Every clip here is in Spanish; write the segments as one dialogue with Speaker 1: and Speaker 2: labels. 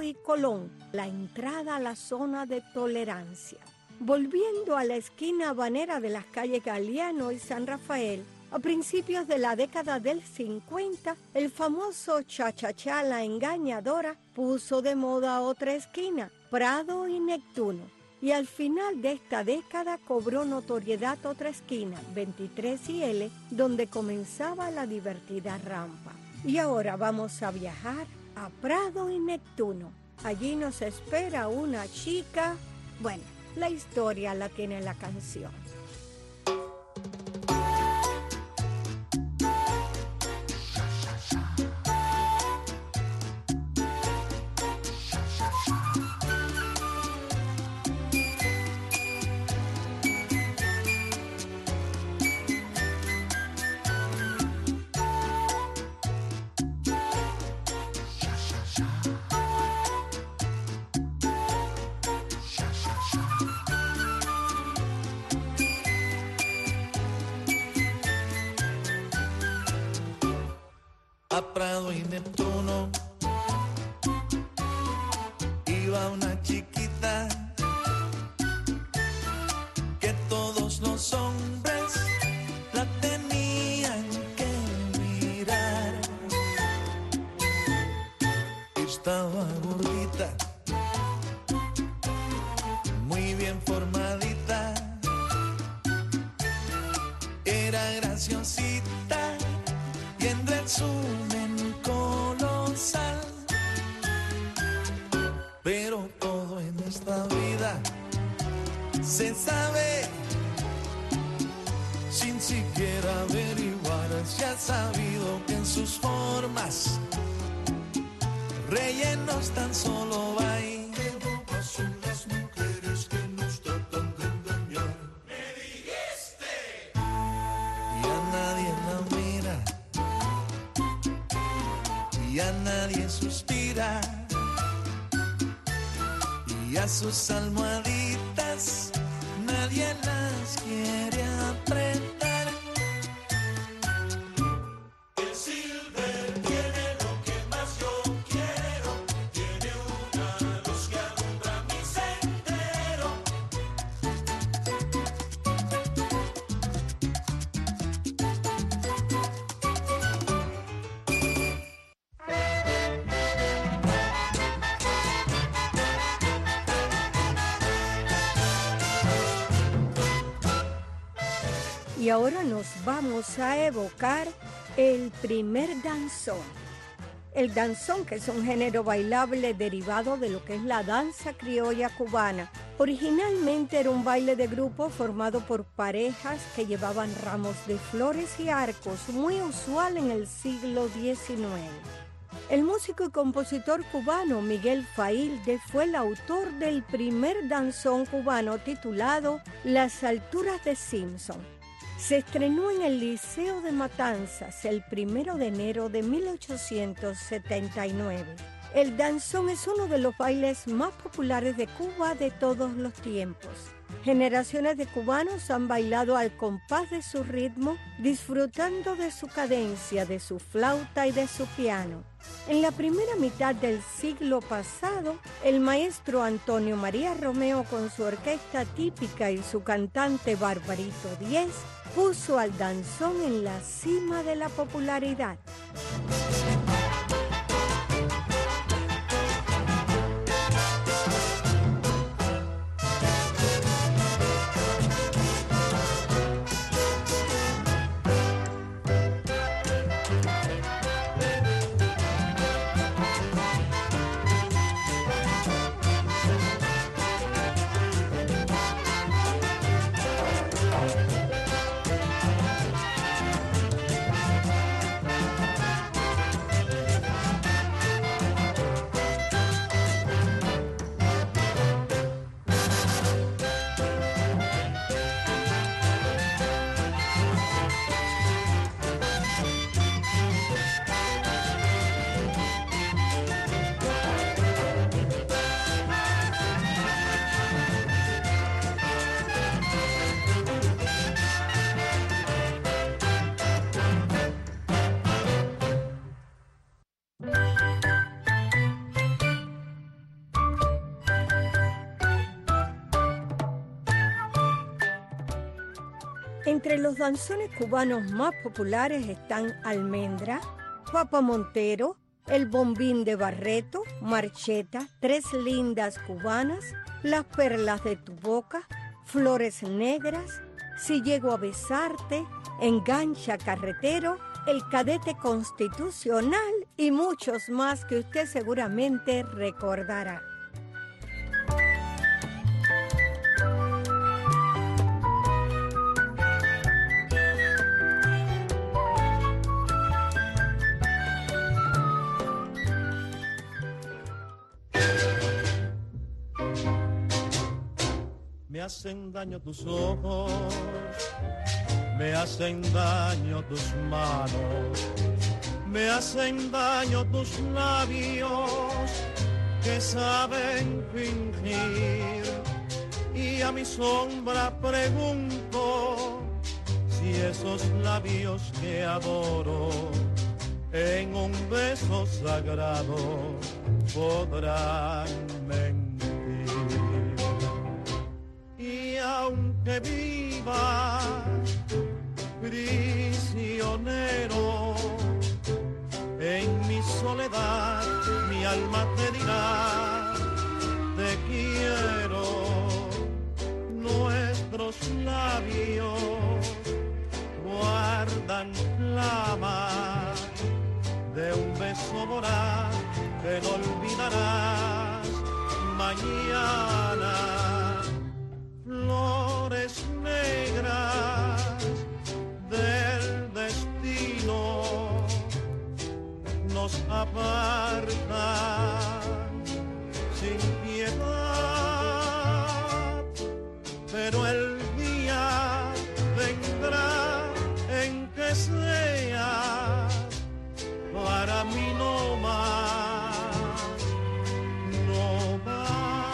Speaker 1: y Colón, la entrada a la zona de tolerancia. Volviendo a la esquina habanera de las calles Galeano y San Rafael, a principios de la década del 50, el famoso cha-cha-cha La Engañadora puso de moda otra esquina, Prado y Neptuno. Y al final de esta década cobró notoriedad otra esquina, 23 y L, donde comenzaba la divertida rampa. Y ahora vamos a viajar a Prado y Neptuno. Allí nos espera una chica. Bueno, la historia la tiene la canción.
Speaker 2: A Prado y Neptuno iba una chiquita que todos los hombres la tenían que mirar. Estaba gordita, muy bien formadita, era graciosita y en resumen colosal. Pero todo en esta vida se sabe sin siquiera averiguar. Se ha sabido que en sus formas rellenos tan solo hay. Qué bobas son las mujeres que nos tratan de engañar. ¡Me dijiste! Y a nadie la mira, y a nadie suspira, y a sus almohaditas nadie las quiere apretar. El Silver tiene lo que más yo quiero, tiene una luz que alumbra mi sendero.
Speaker 1: Y ahora nos vamos a evocar el primer danzón. El danzón, que es un género bailable derivado de lo que es la danza criolla cubana, originalmente era un baile de grupo formado por parejas que llevaban ramos de flores y arcos, muy usual en el siglo XIX. El músico y compositor cubano Miguel Failde fue el autor del primer danzón cubano titulado Las alturas de Simpson. Se estrenó en el Liceo de Matanzas el 1 de enero de 1879. El danzón es uno de los bailes más populares de Cuba de todos los tiempos. Generaciones de cubanos han bailado al compás de su ritmo, disfrutando de su cadencia, de su flauta y de su piano. En la primera mitad del siglo pasado, el maestro Antonio María Romeo, con su orquesta típica y su cantante Barbarito Díez, puso al danzón en la cima de la popularidad. Entre los danzones cubanos más populares están Almendra, Papa Montero, El Bombín de Barreto, Marcheta, Tres Lindas Cubanas, Las Perlas de tu Boca, Flores Negras, Si Llego a Besarte, Engancha Carretero, El Cadete Constitucional y muchos más que usted seguramente recordará.
Speaker 2: Me hacen daño tus ojos, me hacen daño tus manos, me hacen daño tus labios que saben fingir. Y a mi sombra pregunto si esos labios que adoro en un beso sagrado podrán mentir. Y aunque viva prisionero en mi soledad, mi alma te dirá, te quiero. Nuestros labios guardan flama de un beso voraz que no olvidarás mañana. Flores negras del destino nos apartan sin piedad, pero el día vendrá en que sea para mí no más, no más.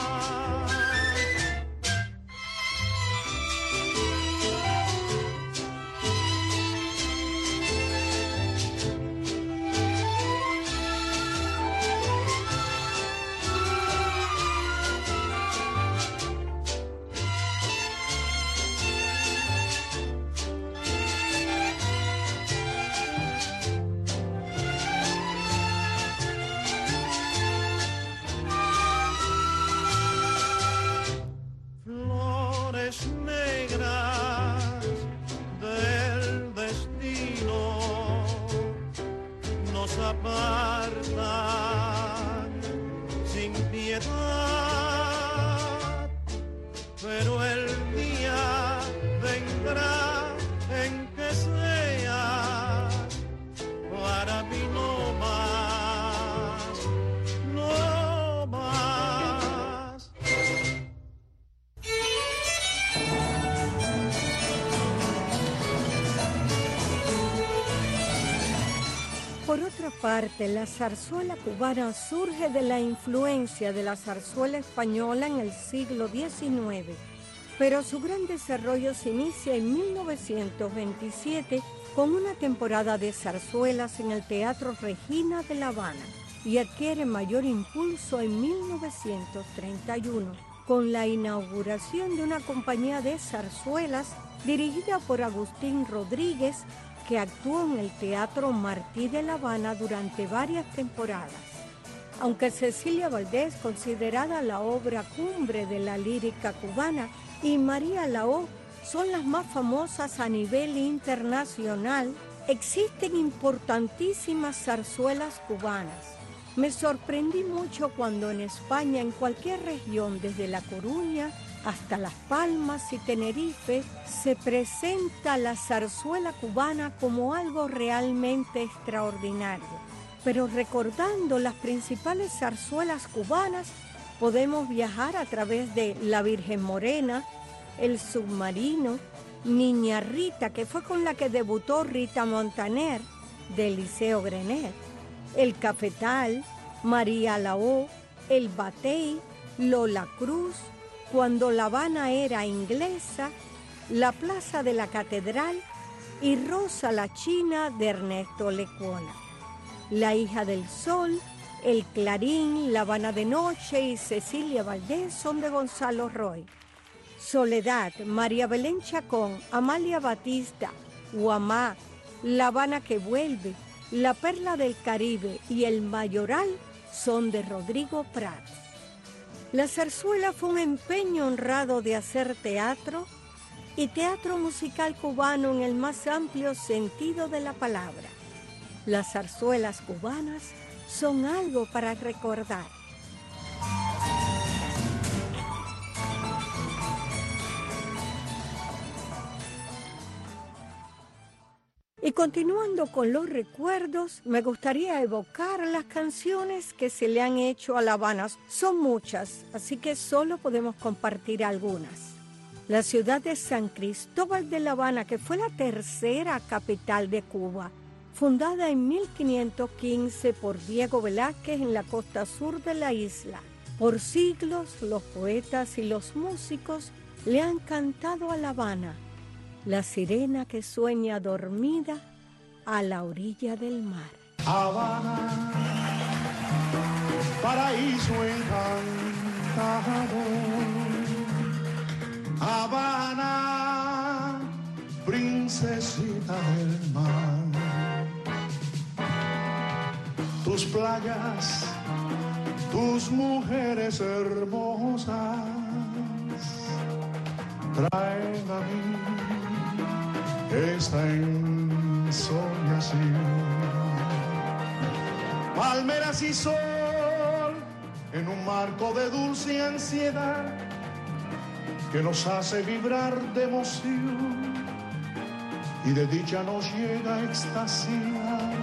Speaker 2: Negras del destino nos apartan sin piedad, pero el día vendrá en que sea para mí no más, no más.
Speaker 1: Por otra parte, la zarzuela cubana surge de la influencia de la zarzuela española en el siglo XIX, pero su gran desarrollo se inicia en 1927 con una temporada de zarzuelas en el Teatro Regina de La Habana y adquiere mayor impulso en 1931 con la inauguración de una compañía de zarzuelas dirigida por Agustín Rodríguez, que actuó en el Teatro Martí de La Habana durante varias temporadas. Aunque Cecilia Valdés, considerada la obra cumbre de la lírica cubana, y María Laó son las más famosas a nivel internacional, existen importantísimas zarzuelas cubanas. Me sorprendí mucho cuando en España, en cualquier región, desde La Coruña hasta Las Palmas y Tenerife, se presenta la zarzuela cubana como algo realmente extraordinario. Pero recordando las principales zarzuelas cubanas, podemos viajar a través de La Virgen Morena, El Submarino, Niña Rita, que fue con la que debutó Rita Montaner, de Eliseo Grenet, El Cafetal, María Laó, El Batey, Lola Cruz, Cuando La Habana era inglesa, La Plaza de la Catedral y Rosa la China de Ernesto Lecuona. La Hija del Sol, El Clarín, La Habana de Noche y Cecilia Valdés son de Gonzalo Roy. Soledad, María Belén Chacón, Amalia Batista, Guamá, La Habana que vuelve, La Perla del Caribe y El Mayoral son de Rodrigo Prat. La zarzuela fue un empeño honrado de hacer teatro y teatro musical cubano en el más amplio sentido de la palabra. Las zarzuelas cubanas son algo para recordar. Y continuando con los recuerdos, me gustaría evocar las canciones que se le han hecho a La Habana. Son muchas, así que solo podemos compartir algunas. La ciudad de San Cristóbal de La Habana, que fue la tercera capital de Cuba, fundada en 1515 por Diego Velázquez en la costa sur de la isla. Por siglos, los poetas y los músicos le han cantado a La Habana, la sirena que sueña dormida a la orilla del mar.
Speaker 3: Habana, paraíso encantado. Habana, princesita del mar. Tus playas, tus mujeres hermosas traen a mí esta ensoñación. Palmeras y sol en un marco de dulce ansiedad que nos hace vibrar de emoción y de dicha nos llega a extasiar.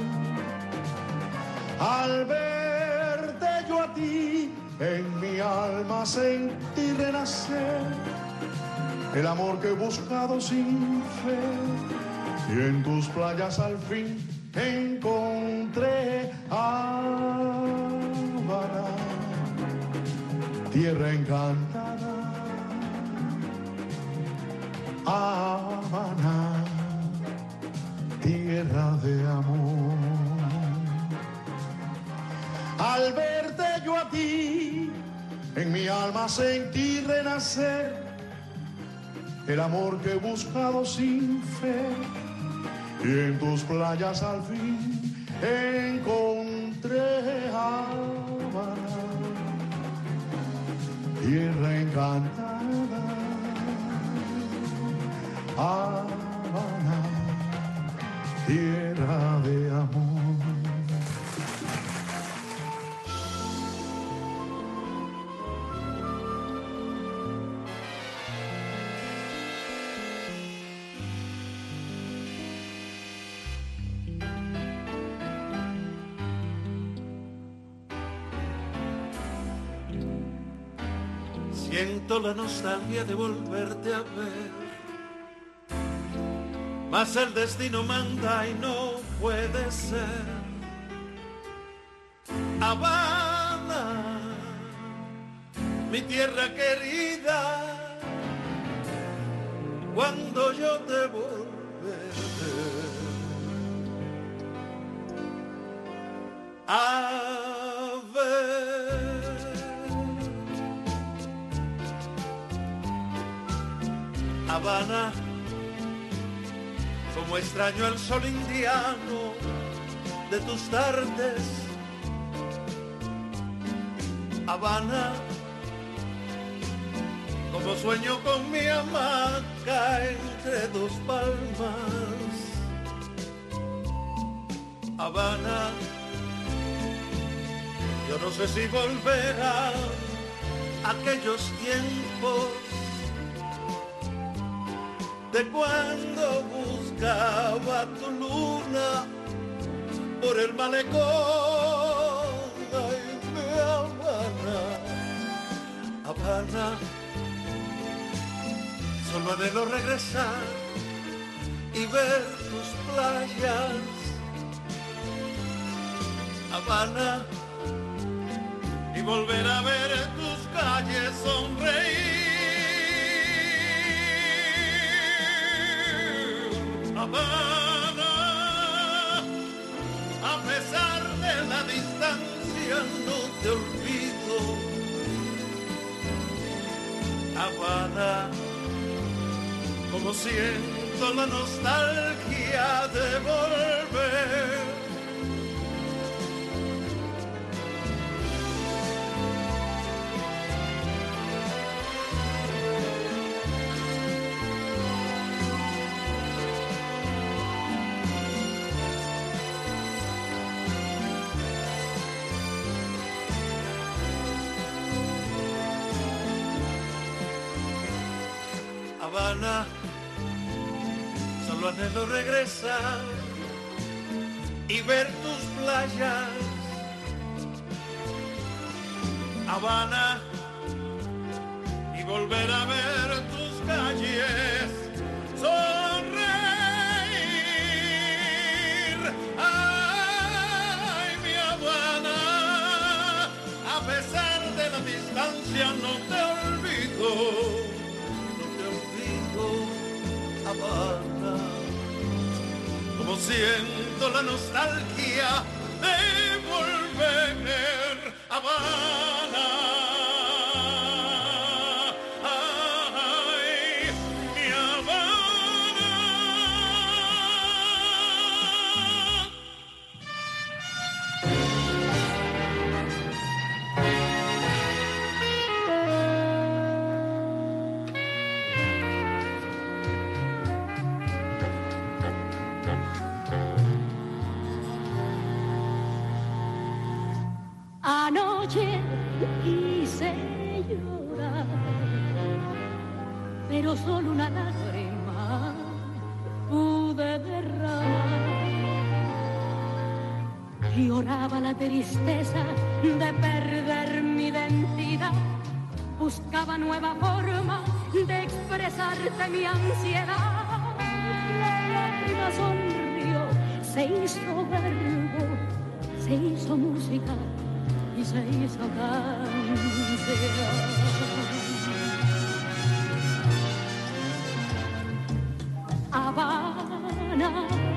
Speaker 3: Al verte yo a ti, en mi alma sentí renacer el amor que he buscado sin fe, y en tus playas al fin encontré Habana, tierra encantada. Habana, tierra de amor. Al verte yo a ti, en mi alma sentí renacer el amor que he buscado sin fe, y en tus playas al fin encontré Habana, tierra encantada. Habana, tierra de amor.
Speaker 2: Siento la nostalgia de volverte a ver, mas el destino manda y no puede ser. Habana, mi tierra querida, cuando yo te volveré a ver. Habana, como extraño el sol indiano de tus tardes. Habana, como sueño con mi hamaca entre dos palmas. Habana, yo no sé si volverá aquellos tiempos de cuando buscaba tu luna por el malecón. Ay, mi Habana, Habana, solo anhelo regresar y ver tus playas. Habana, y volver a ver tus calles sonreír. Habana, a pesar de la distancia no te olvido. Habana, como siento la nostalgia de volver. Habana, solo anhelo regresar y ver tus playas. Habana, y volver a ver tus calles, sonreír. Ay, mi Habana, a pesar de la distancia no te olvido. Habana, como siento la nostalgia de volver. Habana, ay, mi Habana.
Speaker 4: Anoche quise llorar, pero solo una lágrima pude derramar. Lloraba la tristeza de perder mi identidad, buscaba nueva forma de expresarte mi ansiedad. La lágrima sonrió, se hizo verbo, se hizo música y se hizo canción. Habana,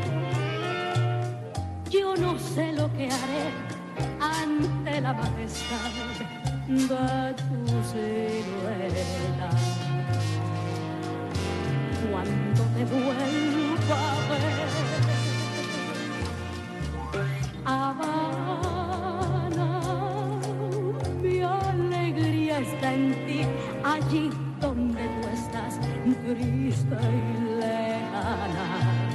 Speaker 4: yo no sé lo que haré ante la majestad de tu silueta. Cuando te vuelva a ver, Habana, mi alegría está en ti, allí donde tú estás, triste y lejana.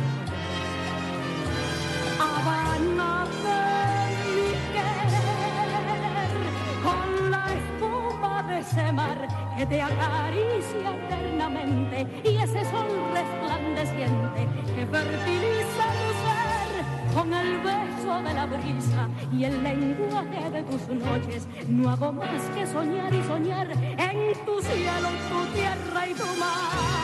Speaker 4: Habana de mi querer, con la espuma de ese mar que te acaricia eternamente y ese sol resplandeciente que fertiliza tu ser con el beso de la brisa y el lenguaje de tus noches. No hago más que soñar y soñar en tu cielo, tu tierra y tu mar.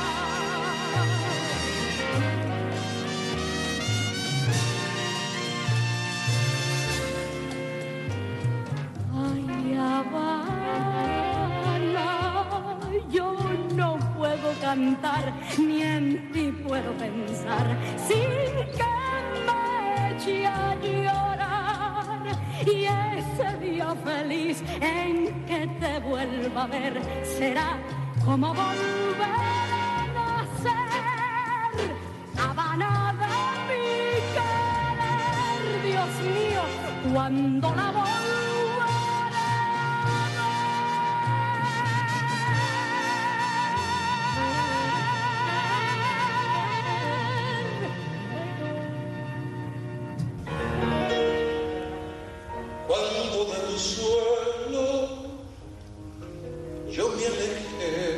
Speaker 4: Ay, Habana, yo no puedo cantar, ni en ti puedo pensar, sin que a llorar. Y ese día feliz en que te vuelva a ver será como volver a nacer. Habana de mi querer, Dios mío, cuando la volveré
Speaker 2: del suelo yo me alejé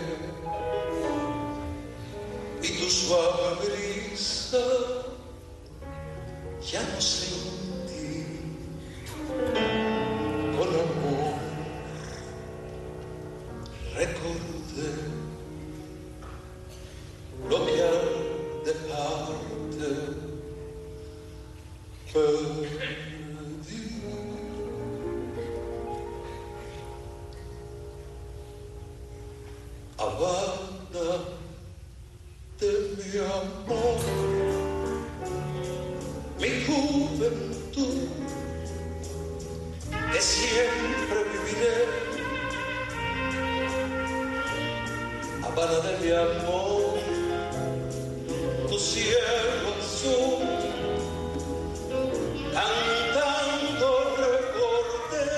Speaker 2: y tu suave brisa ya no sentí. Con amor recordé lo que al dejarte perdí. Habana de mi amor, mi juventud, que siempre viviré. Habana de mi amor, cielo azul, cantando recordé,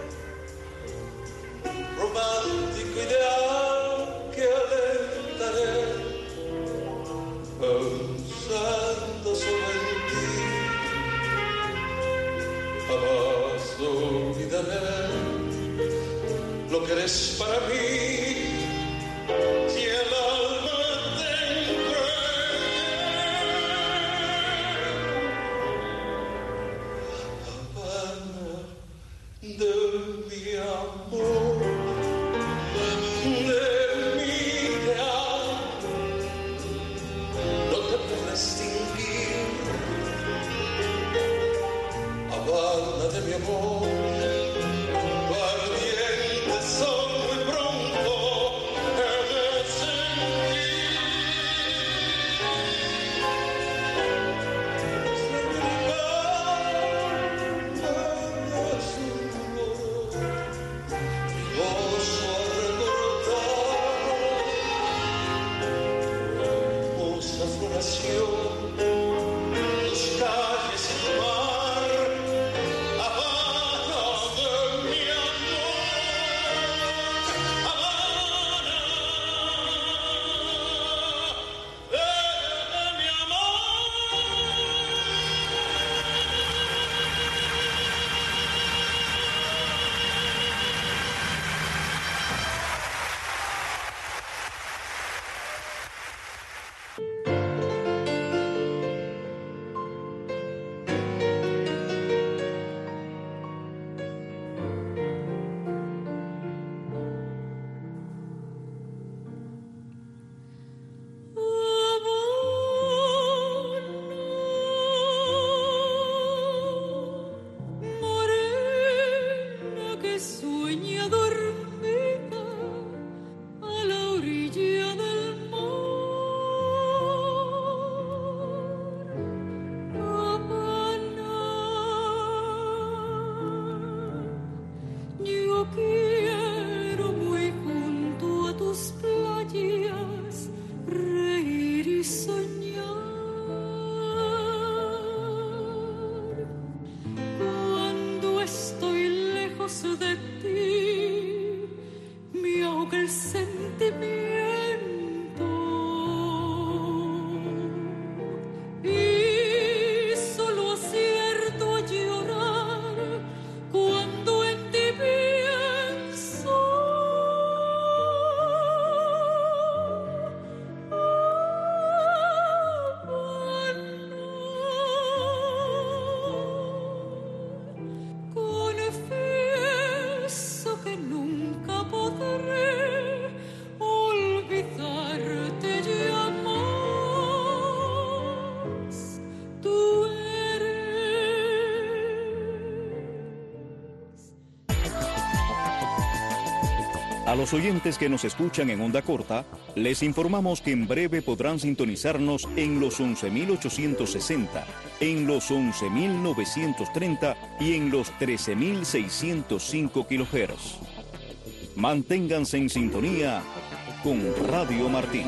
Speaker 2: romántico ideal que alentaré, pensando solo en ti, jamás olvidaré lo que eres para mí. Si el alma te Habana de mi amor, de mi ideal, no te puedo extinguir. Habana de mi amor, tu ardiente sol muy pronto he de sentir. Gozo a recordar hermosa floración, tus calles y tu mar, Habana de mi amor, Habana de mi amor.
Speaker 4: Morena que sueña dormida a la orilla del mar. Habana, yo quiero muy junto a tus playas reír y soñar. Cuando estoy lejos de ti, me ahoga el sentimiento y solo acierto a llorar cuando en ti pienso. Confieso que nunca podré olvidarte jamás. Tú eres.
Speaker 5: A los oyentes que nos escuchan en onda corta, les informamos que en breve podrán sintonizarnos en los 11.860, en los 11.930 y en los 13.605 kHz. Manténganse en sintonía con Radio Martín.